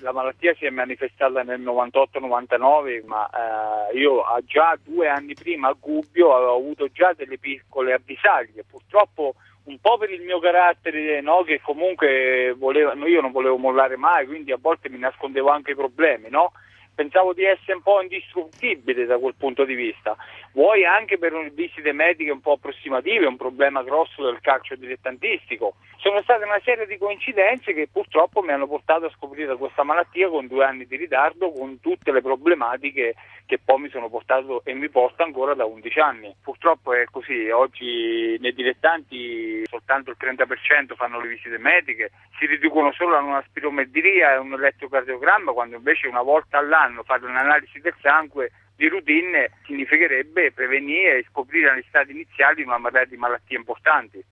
La malattia si è manifestata nel 98-99, ma io già 2 anni prima a Gubbio avevo avuto già delle piccole avvisaglie. Purtroppo un po' per il mio carattere, no, che comunque io non volevo mollare mai, quindi a volte mi nascondevo anche i problemi, no? Pensavo di essere un po' indistruttibile da quel punto di vista. Vuoi anche per visite mediche un po' approssimative, un problema grosso del calcio dilettantistico. Sono state una serie di coincidenze che purtroppo mi hanno portato a scoprire questa malattia con 2 anni di ritardo, con tutte le problematiche che poi mi sono portato e mi porta ancora da 11 anni. Purtroppo è così, oggi nei dilettanti soltanto il 30% fanno le visite mediche, si riducono solo a una spirometria e un elettrocardiogramma, quando invece una volta all'anno fare un'analisi del sangue di routine significherebbe prevenire e scoprire negli stadi iniziali una marea di malattie importanti.